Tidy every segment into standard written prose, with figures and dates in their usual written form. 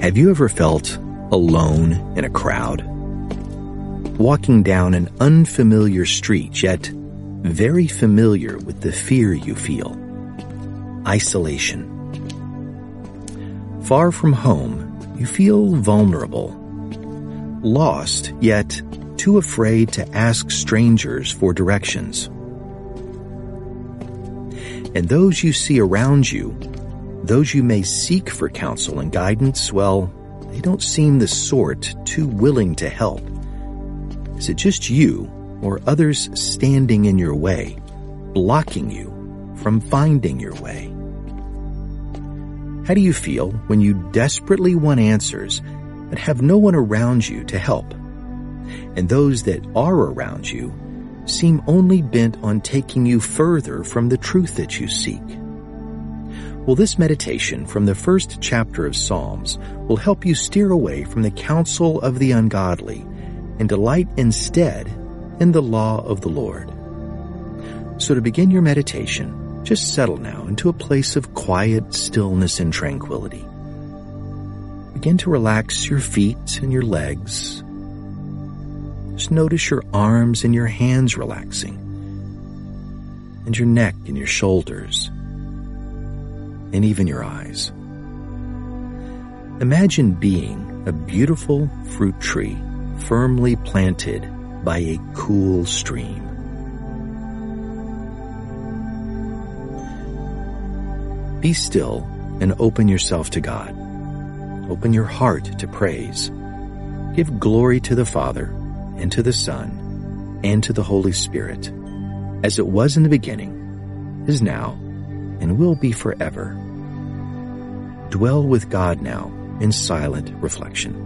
Have you ever felt alone in a crowd? Walking down an unfamiliar street, yet very familiar with the fear you feel. Isolation. Far from home, you feel vulnerable. Lost, yet too afraid to ask strangers for directions. And those you see around you, those you may seek for counsel and guidance, well, they don't seem the sort too willing to help. Is it just you or others standing in your way, blocking you from finding your way? How do you feel when you desperately want answers but have no one around you to help? And those that are around you seem only bent on taking you further from the truth that you seek. Well, this meditation from the first chapter of Psalms will help you steer away from the counsel of the ungodly and delight instead in the law of the Lord. So to begin your meditation, just settle now into a place of quiet stillness and tranquility. Begin to relax your feet and your legs. Just notice your arms and your hands relaxing, and your neck and your shoulders, and even your eyes. Imagine being a beautiful fruit tree firmly planted by a cool stream. Be still and open yourself to God. Open your heart to praise. Give glory to the Father and to the Son and to the Holy Spirit, as it was in the beginning, is now, and will be forever. Dwell with God now in silent reflection.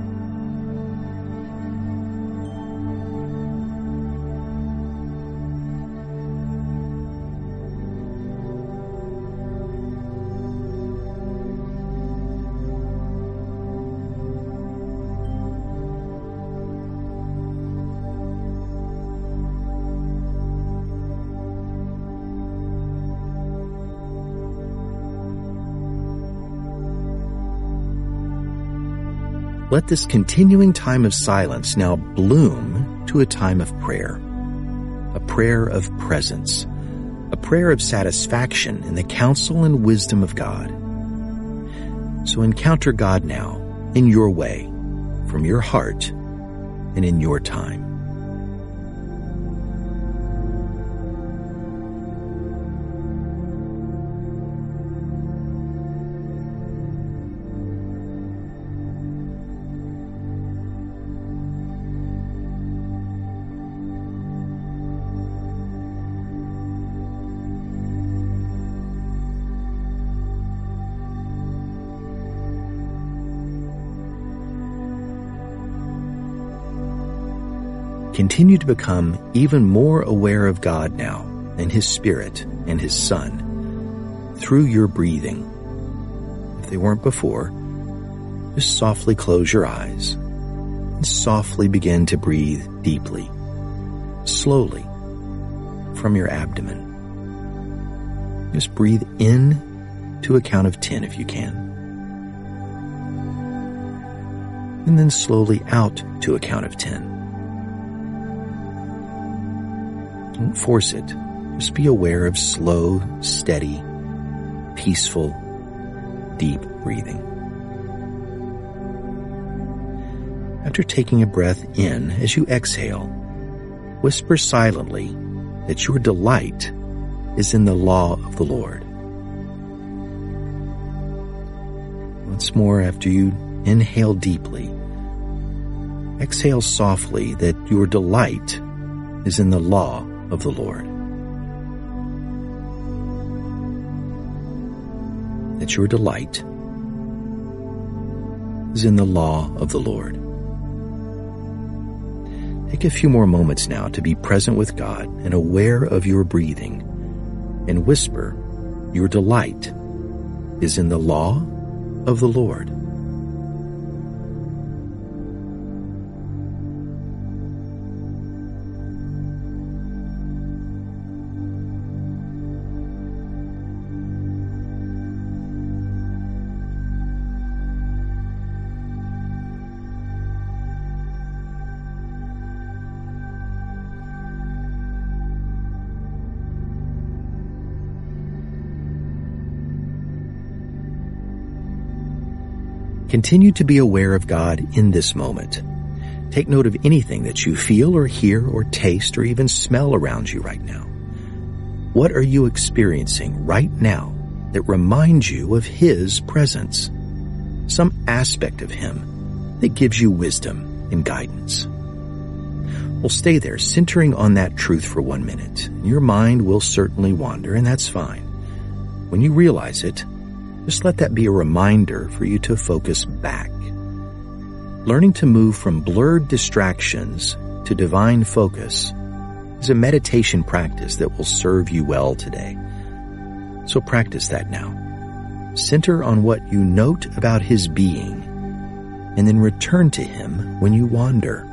Let this continuing time of silence now bloom to a time of prayer, a prayer of presence, a prayer of satisfaction in the counsel and wisdom of God. So encounter God now in your way, from your heart, and in your time. Continue to become even more aware of God now and His Spirit and His Son through your breathing. If they weren't before, just softly close your eyes and softly begin to breathe deeply, slowly, from your abdomen. Just breathe in to a count of 10 if you can. And then slowly out to a count of 10. Don't force it. Just be aware of slow, steady, peaceful, deep breathing. After taking a breath in, as you exhale, whisper silently that your delight is in the law of the Lord. Once more, after you inhale deeply, exhale softly that your delight is in the law of the Lord. That your delight is in the law of the Lord. Take a few more moments now to be present with God and aware of your breathing, and whisper, your delight is in the law of the Lord. Continue to be aware of God in this moment. Take note of anything that you feel or hear or taste or even smell around you right now. What are you experiencing right now that reminds you of His presence? Some aspect of Him that gives you wisdom and guidance. Well, stay there, centering on that truth for 1 minute. Your mind will certainly wander, and that's fine. When you realize it, just let that be a reminder for you to focus back. Learning to move from blurred distractions to divine focus is a meditation practice that will serve you well today. So practice that now. Center on what you note about His being, and then return to Him when you wander.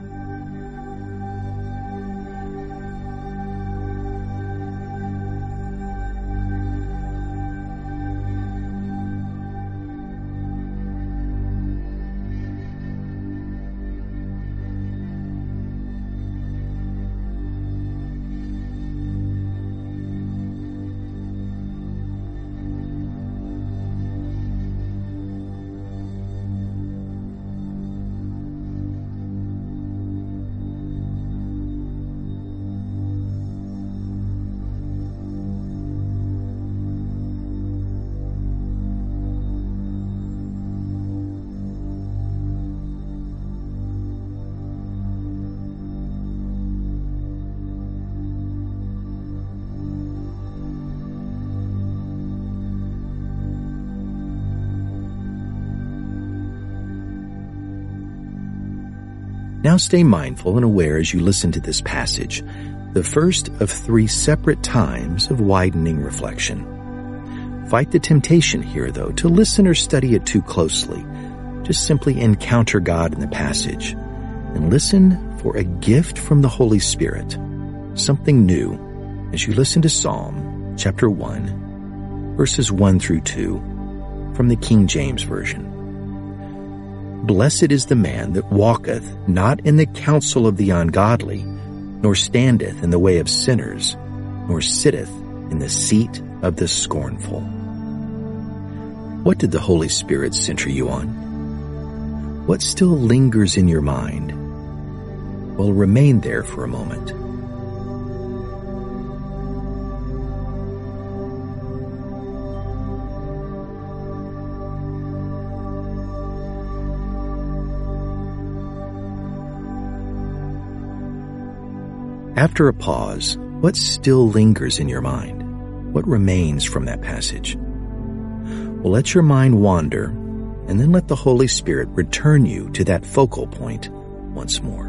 Now stay mindful and aware as you listen to this passage, the first of 3 separate times of widening reflection. Fight the temptation here, though, to listen or study it too closely. Just simply encounter God in the passage and listen for a gift from the Holy Spirit, something new, as you listen to Psalm chapter 1, verses 1 through 2 from the King James Version. Blessed is the man that walketh not in the counsel of the ungodly, nor standeth in the way of sinners, nor sitteth in the seat of the scornful. What did the Holy Spirit center you on? What still lingers in your mind? Well, remain there for a moment. After a pause, what still lingers in your mind? What remains from that passage? Well, let your mind wander, and then let the Holy Spirit return you to that focal point once more.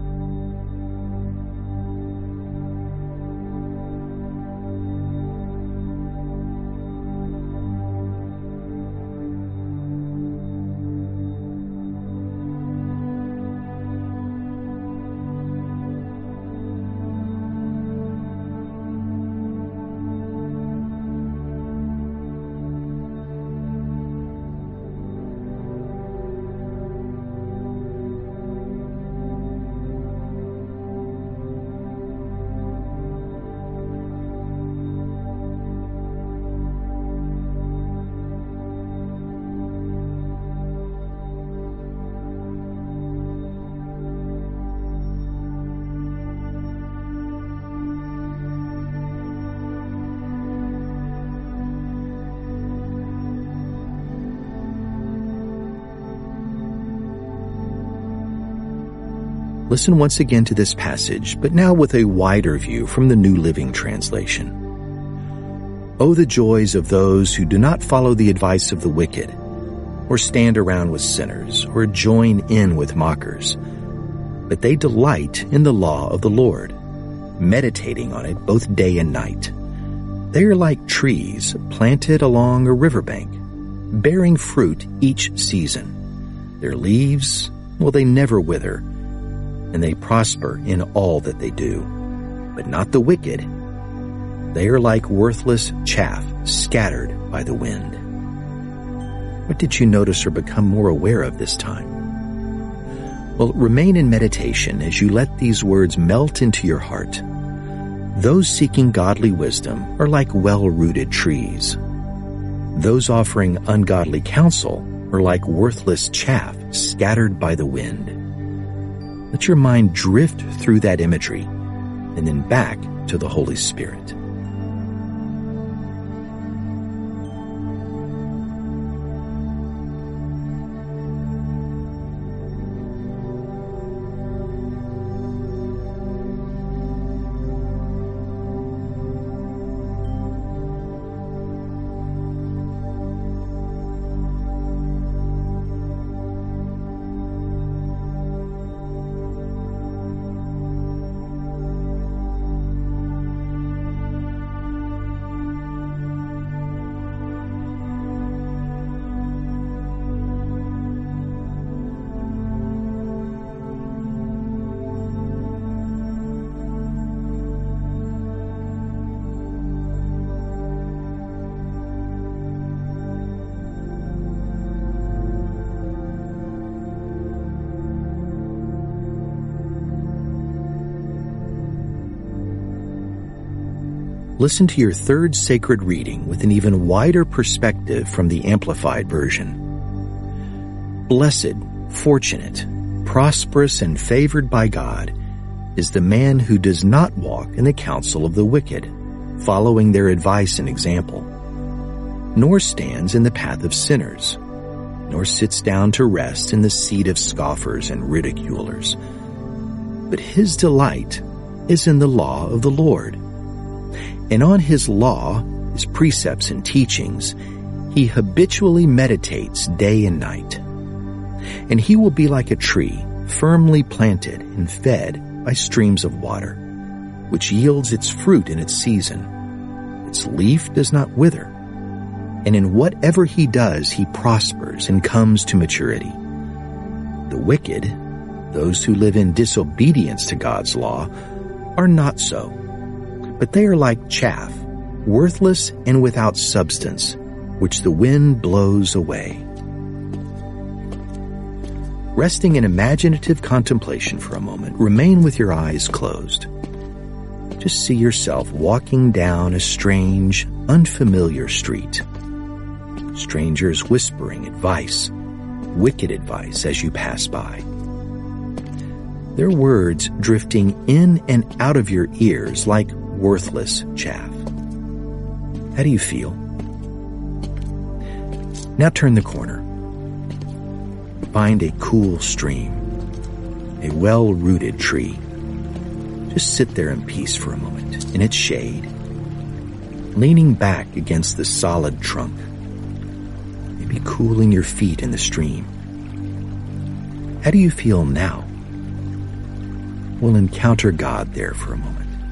Listen once again to this passage, but now with a wider view from the New Living Translation. Oh, the joys of those who do not follow the advice of the wicked, or stand around with sinners, or join in with mockers. But they delight in the law of the Lord, meditating on it both day and night. They are like trees planted along a riverbank, bearing fruit each season. Their leaves, well, they never wither, and they prosper in all that they do. But not the wicked. They are like worthless chaff scattered by the wind. What did you notice or become more aware of this time? Well, remain in meditation as you let these words melt into your heart. Those seeking godly wisdom are like well-rooted trees. Those offering ungodly counsel or like worthless chaff scattered by the wind. Let your mind drift through that imagery and then back to the Holy Spirit. Listen to your third sacred reading with an even wider perspective from the Amplified Version. Blessed, fortunate, prosperous, and favored by God is the man who does not walk in the counsel of the wicked, following their advice and example, nor stands in the path of sinners, nor sits down to rest in the seat of scoffers and ridiculers. But his delight is in the law of the Lord. And on his law, his precepts and teachings, he habitually meditates day and night. And he will be like a tree firmly planted and fed by streams of water, which yields its fruit in its season. Its leaf does not wither, and in whatever he does, he prospers and comes to maturity. The wicked, those who live in disobedience to God's law, are not so, but they are like chaff, worthless and without substance, which the wind blows away. Resting in imaginative contemplation for a moment, remain with your eyes closed. Just see yourself walking down a strange, unfamiliar street. Strangers whispering advice, wicked advice as you pass by. Their words drifting in and out of your ears like worthless chaff. How do you feel? Now turn the corner. Find a cool stream, a well-rooted tree. Just sit there in peace for a moment, in its shade, leaning back against the solid trunk, maybe cooling your feet in the stream. How do you feel now? We'll encounter God there for a moment.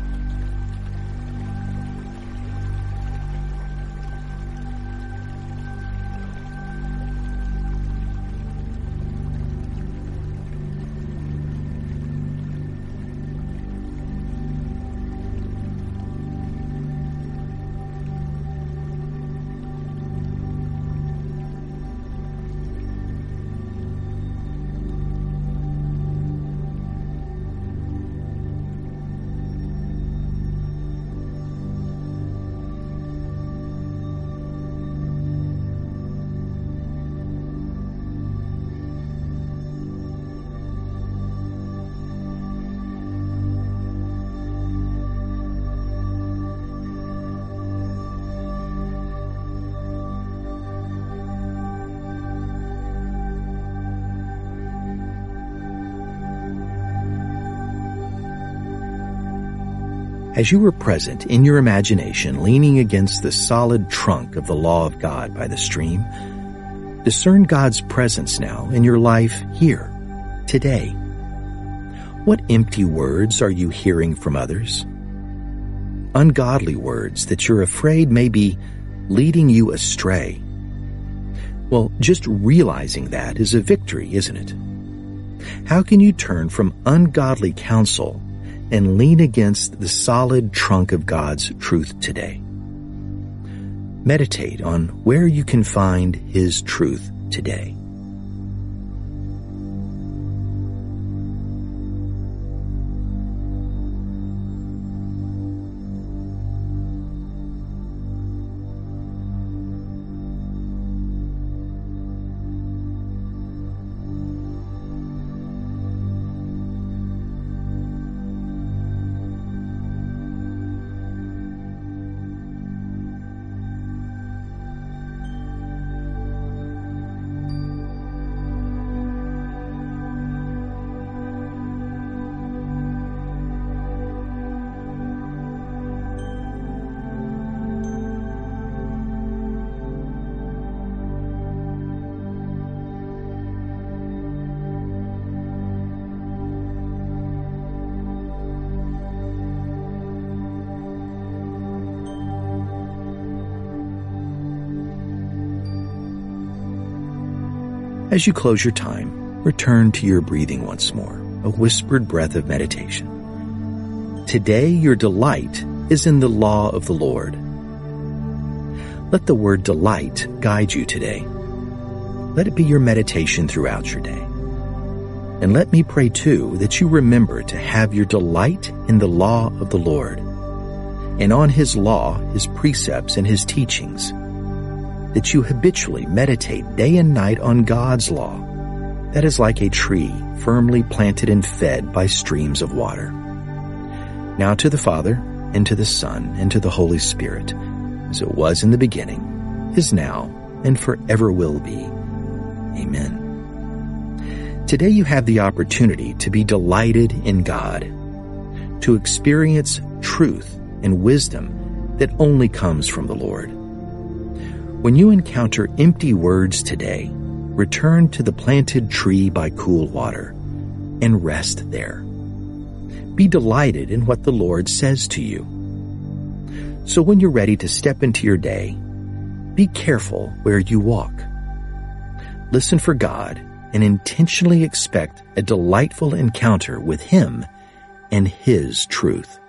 As you were present in your imagination, leaning against the solid trunk of the law of God by the stream, discern God's presence now in your life here, today. What empty words are you hearing from others? Ungodly words that you're afraid may be leading you astray. Well, just realizing that is a victory, isn't it? How can you turn from ungodly counsel and lean against the solid trunk of God's truth today? Meditate on where you can find His truth today. As you close your time, return to your breathing once more, a whispered breath of meditation. Today your delight is in the law of the Lord. Let the word delight guide you today. Let it be your meditation throughout your day. And let me pray too that you remember to have your delight in the law of the Lord, and on His law, His precepts, and His teachings, that you habitually meditate day and night on God's law, that is like a tree firmly planted and fed by streams of water. Now to the Father, and to the Son, and to the Holy Spirit, as it was in the beginning, is now, and forever will be. Amen. Today you have the opportunity to be delighted in God, to experience truth and wisdom that only comes from the Lord. When you encounter empty words today, return to the planted tree by cool water and rest there. Be delighted in what the Lord says to you. So when you're ready to step into your day, be careful where you walk. Listen for God and intentionally expect a delightful encounter with Him and His truth.